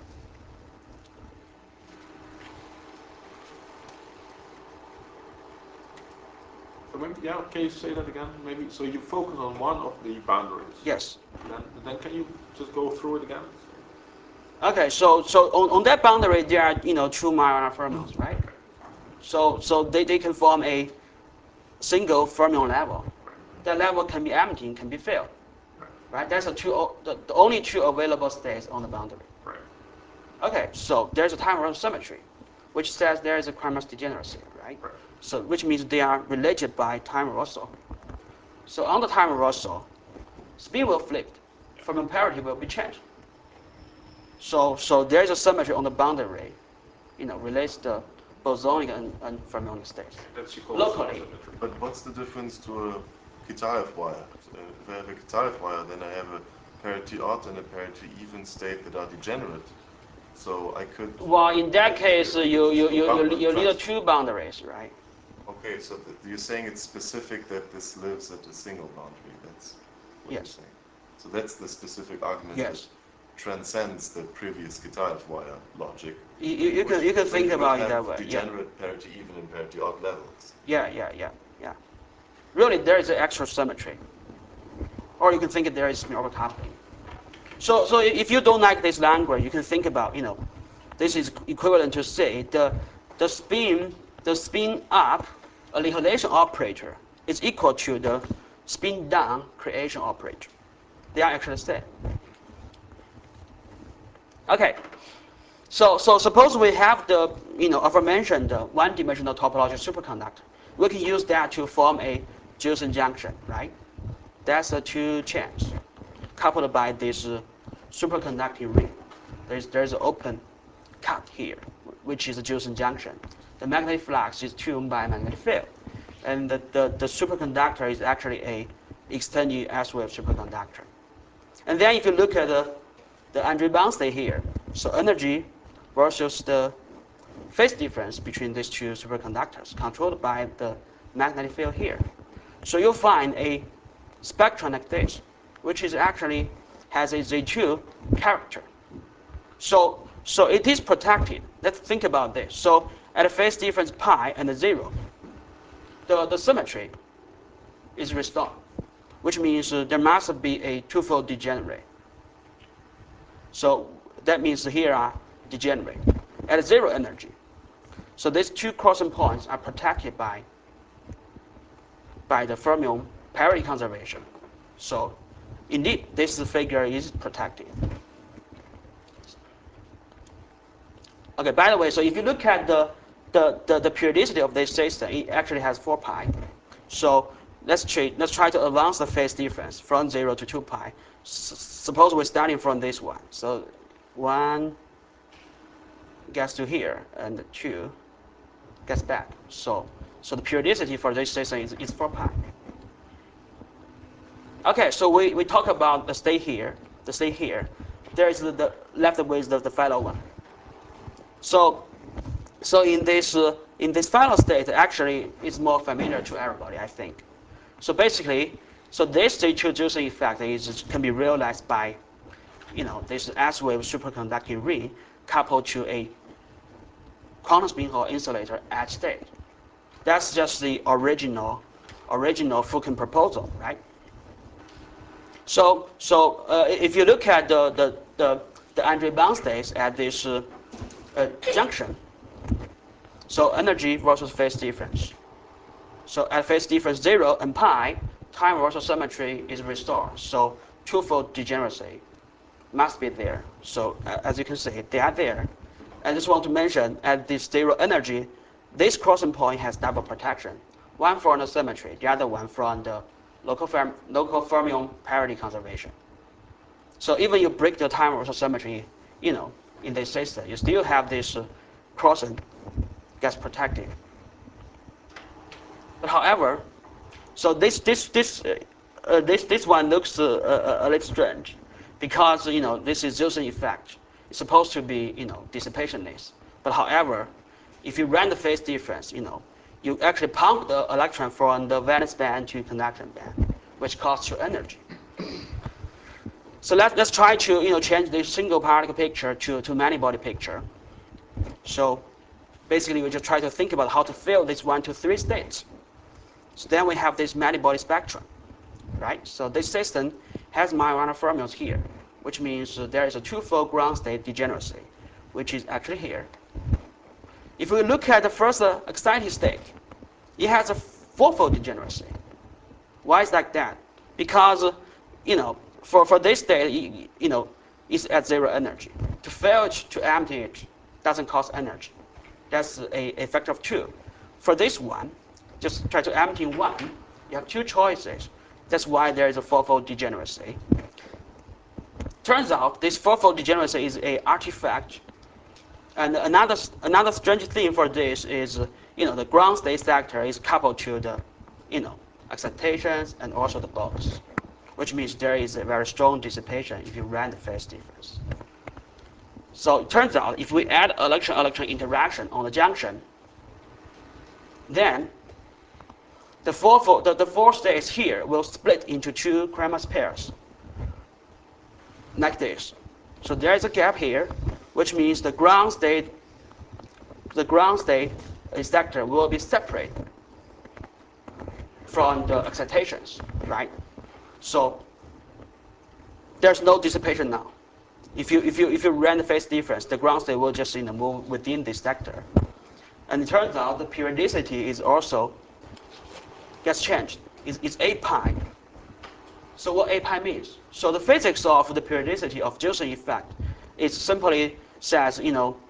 So maybe, yeah, can you say that again? Maybe so you focus on one of the boundaries.
Yes.
Then can you just go through it again?
Okay, so on that boundary there are two Majorana fermions, right? So they can form a single fermion level. That level can be empty and can be filled. Right? That's the only two available states on the boundary.
Right.
Okay, so there's a time Russell symmetry, which says there is a Kramers degeneracy, right?
Right.
So which means they are related by time Russell. So on the time Russell, spin will flip, fermion parity will be changed. So there is a symmetry on the boundary, relates the bosonic and fermionic states.
That's you call
Locally.
supersymmetry.
But what's the difference to a Kitaev wire? If I have a Kitaev wire, then I have a parity odd and a parity even state that are degenerate. So I could.
Well, in that case, you need two boundaries, right?
Okay, so you're saying it's specific that this lives at a single boundary. That's what you're
Yes.
saying. So that's the specific argument
Yes.
that transcends the previous Kitaev wire logic.
You can
where
think
you
about
would
it that
have
way. Yeah.
degenerate parity even and parity odd levels.
Yeah. Really, there is an extra symmetry. Or you can think there is overcoupling. So if you don't like this language, you can think about, this is equivalent to say the spin up annihilation operator is equal to the spin down creation operator. They are actually the same. Okay. So suppose we have the aforementioned one-dimensional topological superconductor. We can use that to form a Josephson junction, right? That's the two chains coupled by this superconducting ring. There's an open cut here, which is a Josephson junction. The magnetic flux is tuned by magnetic field, and the superconductor is actually a extended S-wave superconductor. And then if you look at the Andre bound state here, so energy versus the phase difference between these two superconductors controlled by the magnetic field here. So you'll find a spectrum like this, which is actually has a Z2 character. So it is protected. Let's think about this. So at a phase difference pi and 0, the symmetry is restored, which means there must be a twofold degenerate. So that means here are degenerate at 0 energy. So these two crossing points are protected by the fermion parity conservation. So indeed, this figure is protected. Okay, by the way, so if you look at the periodicity of this system, it actually has 4 pi. So let's try to advance the phase difference from 0 to 2 pi. Suppose we're starting from this one. So 1 gets to here, and 2 gets back. So the periodicity for this system is 4 pi. Okay, so we talk about the state here. There is the left with the fellow one. So in this final state, actually, it's more familiar to everybody, I think. So basically, this Z2 Josephson effect can be realized by, this S-wave superconducting ring coupled to a quantum spin Hall insulator edge state. That's just the original Foucault proposal, right? So if you look at the Andre bound states at this junction, so energy versus phase difference. So at phase difference 0 and pi, time versus symmetry is restored. So twofold degeneracy must be there. So as you can see, they are there. I just want to mention at this 0 energy, this crossing point has double protection. One from the symmetry, the other one from the local fermion parity conservation. So even you break the time versus symmetry, in this system, you still have this crossing gets protected. But however, so this one looks a little strange, because this is Josephson effect. It's supposed to be dissipationless. But however, if you run the phase difference, you actually pump the electron from the valence band to conduction band, which costs you energy. So let's try to change this single particle picture to many body picture. So basically, we just try to think about how to fill these 1, 2, 3 states. So then we have this many body spectrum, right? So this system has Majorana fermions here, which means there is a twofold ground state degeneracy, which is actually here. If we look at the first excited state, it has a fourfold degeneracy. Why is like that? Because for this state, it's at 0 energy. To fill it to empty it doesn't cost energy. That's a factor of 2. For this one, just try to empty 1. You have 2 choices. That's why there is a fourfold degeneracy. Turns out this fourfold degeneracy is an artifact And another strange thing for this is, the ground state sector is coupled to the, excitations and also the bulks, which means there is a very strong dissipation if you run the phase difference. So it turns out if we add electron-electron interaction on the junction, then the four states here will split into two Kramers pairs, like this. So there is a gap here, which means the ground state sector will be separate from the excitations, right? So there's no dissipation now. If you run the phase difference, the ground state will just move within this sector. And it turns out the periodicity is also gets changed. It's 8 pi. So what 8 pi means? So the physics of the periodicity of Gilson effect is simply says,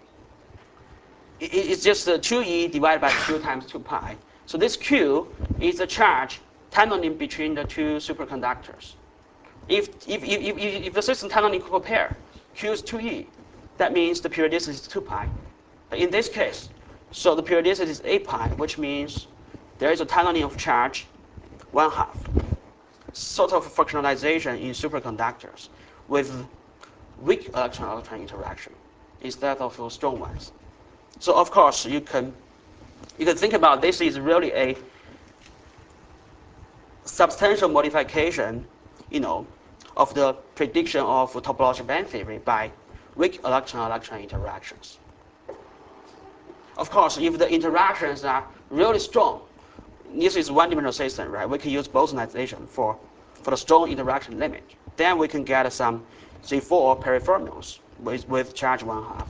it's just 2e divided by 2 times 2 pi. So this Q is the charge tunneling between the two superconductors. If the system tunneling couple pair, Q is 2e, that means the periodicity is 2 pi. But in this case, so the periodicity is 8 pi, which means there is a tunneling of charge 1/2. Sort of fractionalization in superconductors with weak electron-electron interaction instead of strong ones. So of course you can think about this is really a substantial modification, of the prediction of topological band theory by weak electron-electron interactions. Of course, if the interactions are really strong, this is one-dimensional system, right? We can use bosonization for the strong interaction limit. Then we can get some Z4 perifermions with charge 1/2.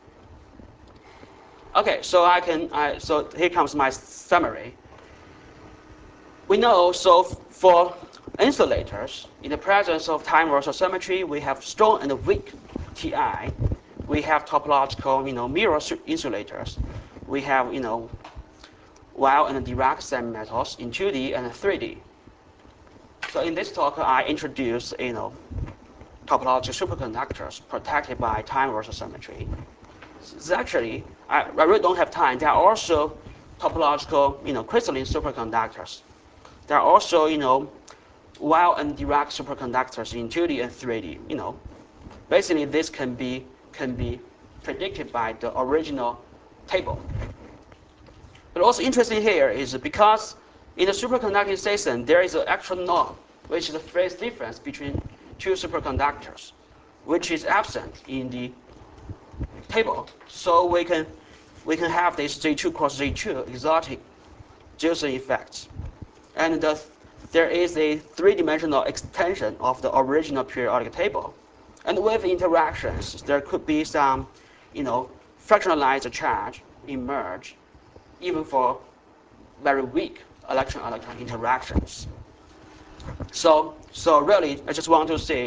Okay, so so here comes my summary. We know, so for insulators, in the presence of time reversal symmetry, we have strong and weak Ti. We have topological, mirror insulators. We have, Weil and Dirac semimetals in 2D and 3D. So in this talk, I introduce, topological superconductors protected by time reversal symmetry. It's actually, I really don't have time. There are also topological, crystalline superconductors. There are also, Weil and Dirac superconductors in 2D and 3D. Basically this can be predicted by the original table. But also interesting here is because in the superconducting system there is an actual norm, which is the phase difference between two superconductors, which is absent in the table. So we can have this Z2 cross Z2 exotic Gilson effects. And there is a three-dimensional extension of the original periodic table. And with interactions, there could be some, fractionalized charge emerge, even for very weak electron-electron interactions. So really, I just want to say,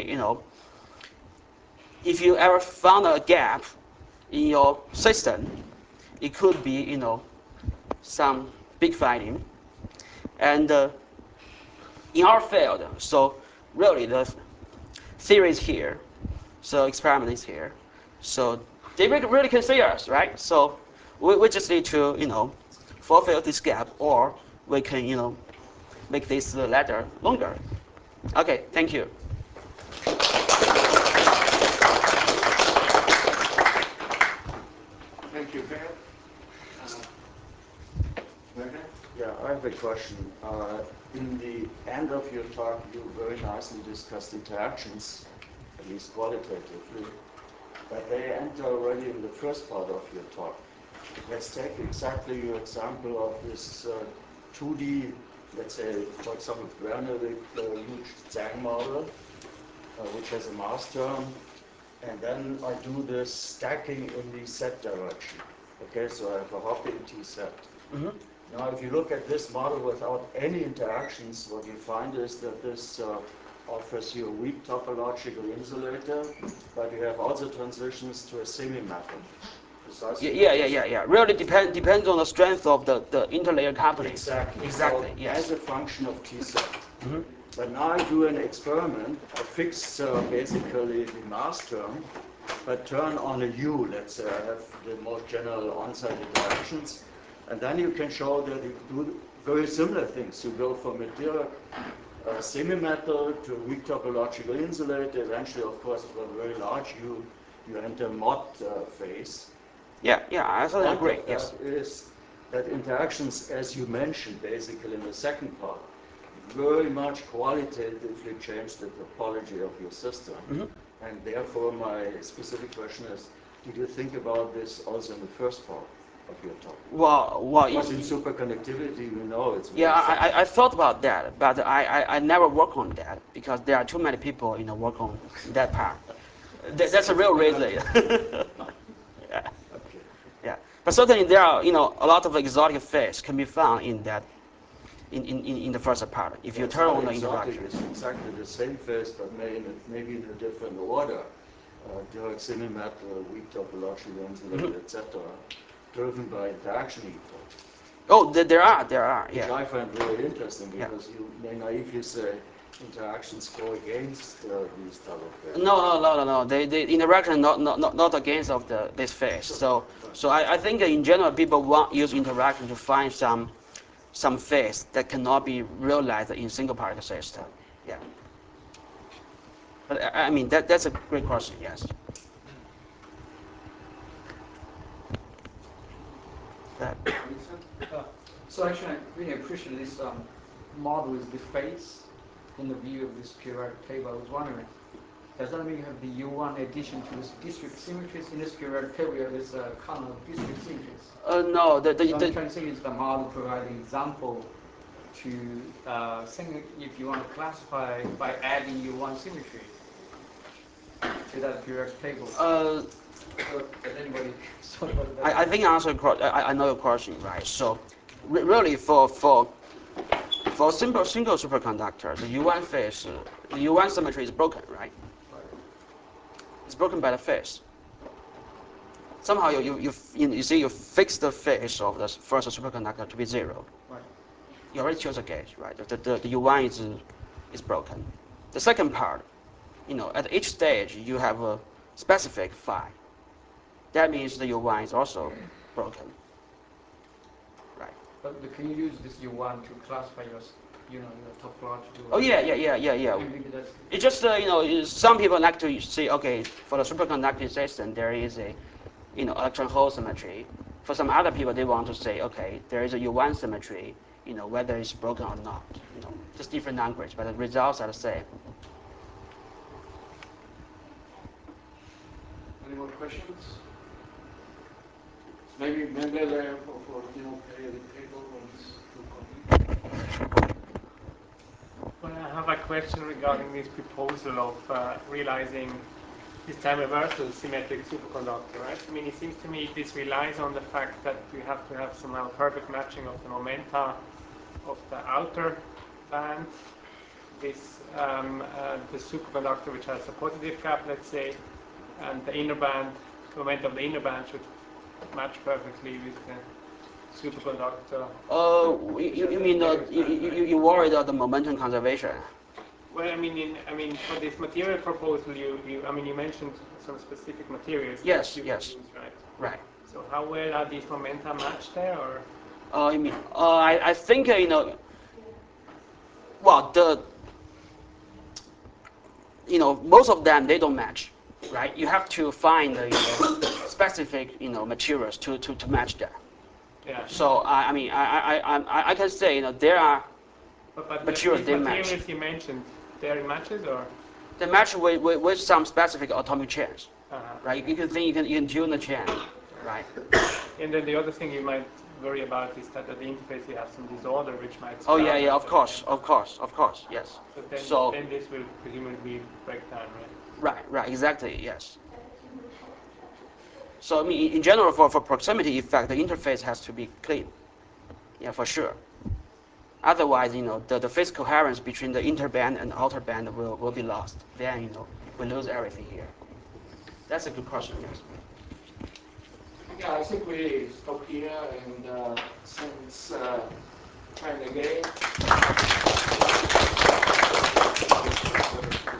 if you ever found a gap in your system, it could be, some big finding. And in our field, so really the theory is here, so experiment is here. So they really can see us, right? So we just need to, fulfill this gap, or we can, make this ladder longer. Okay, thank you.
Thank you, Ben.
Yeah, I have a question. In the end of your talk, you very nicely discussed interactions, at least qualitatively, but they enter already in the first part of your talk. Let's take exactly your example of this 2D, let's say, for example, Bernoulli huge Zhang model, which has a mass term, and then I do this stacking in the Z direction. Okay, so I have a hopping T set.
Mm-hmm.
Now, if you look at this model without any interactions, what you find is that this offers you a weak topological insulator, but you have also transitions to a semi-metal.
Yeah. Really depends on the strength of the interlayer coupling.
Exactly.
So,
yes. As a function of T set. Mm-hmm. But now I do an experiment. I fix basically the mass term, but turn on a U. Let's say I have the more general on-site interactions, and then you can show that you do very similar things. You go from a direct semi-metal to weak topological insulator. Eventually, of course, for a very large U, you enter mod phase.
Yeah, I totally agree.
That
Yes.
is that interactions, as you mentioned, basically in the second part, very much qualitatively change the topology of your system. And therefore, my specific question is, did you think about this also in the first part of your talk?
Well,
Because in superconductivity, we know it's very
yeah, I thought about that, but I never work on that because there are too many people, work on that part. That's a real reason. Yeah.
Okay.
Yeah, but certainly there are, a lot of exotic phase can be found in that, in the first part. If you turn on the interaction.
It's exactly the same phase, but maybe in a different order. Direct semi-metal, weak topological insulator, etc., driven by interaction effects.
Oh, there are,
Which
yeah.
I find really interesting
Yeah.
because you may naively say interactions go against these type of phases.
No. The interaction not against of this phase. So I think in general people use interaction to find some phase that cannot be realized in single particle system. Yeah. But I mean that's a great question. Yes. That.
So actually, I really appreciate this model with the phase in the view of this periodic table. I was wondering, does that mean you have the U1 addition to this district symmetries in this periodic table? You have this column of district symmetries.
No,
So I'm trying to think is the model providing example to think if you want to classify by adding U1 symmetry to that periodic table. Has anybody thought about that?
I think I know your question, right? So really for simple single superconductor, the U1 phase, the U1 symmetry is broken, right? It's broken by the phase. Somehow you see you fix the phase of the first superconductor to be 0.
Right.
You already chose a gauge, right? The U1 is broken. The second part, at each stage you have a specific phi. That means the U1 is also broken. Right.
But can you use this U1 to classify your topological?
Oh yeah.
Maybe that's
It's just some people like to see, okay, for the superconducting system there is a electron hole symmetry. For some other people they want to say, okay, there is a U1 symmetry, whether it's broken or not. Just different language, but the results are the same.
Any more questions? Maybe Mendel for periodic table wants to complete.
Well, I have a question regarding this proposal of realizing this time reversal symmetric superconductor, right? I mean, it seems to me this relies on the fact that you have to have somehow perfect matching of the momenta of the outer band, this the superconductor which has a positive gap, let's say, and the inner band, the momenta of the inner band should match perfectly with the superconductor.
You mean you worried about the momentum conservation?
Well, I mean, for this material proposal, you mentioned some specific materials.
Yes,
that you
yes.
use, right?
Right.
So how well are these momenta matched there, or?
You mean? I think well, most of them they don't match, right? You have to find specific materials to match that.
Yeah.
So I mean I can say there are
But
materials
these
they match.
materials you mentioned, they're matches, or?
They match with some specific atomic chains, right? You can think you can tune the chain, right?
And then the other thing you might worry about is that at the interface you have some disorder which might.
Oh yeah, of course, yes.
So then this will presumably break down, right?
Right, exactly, yes. So I mean, in general, for proximity effect, the interface has to be clean. Yeah, for sure. Otherwise, the phase coherence between the interband and outer band will be lost. Then, we lose everything here. That's a good question, yes.
Yeah, I think we stop here, and since time again.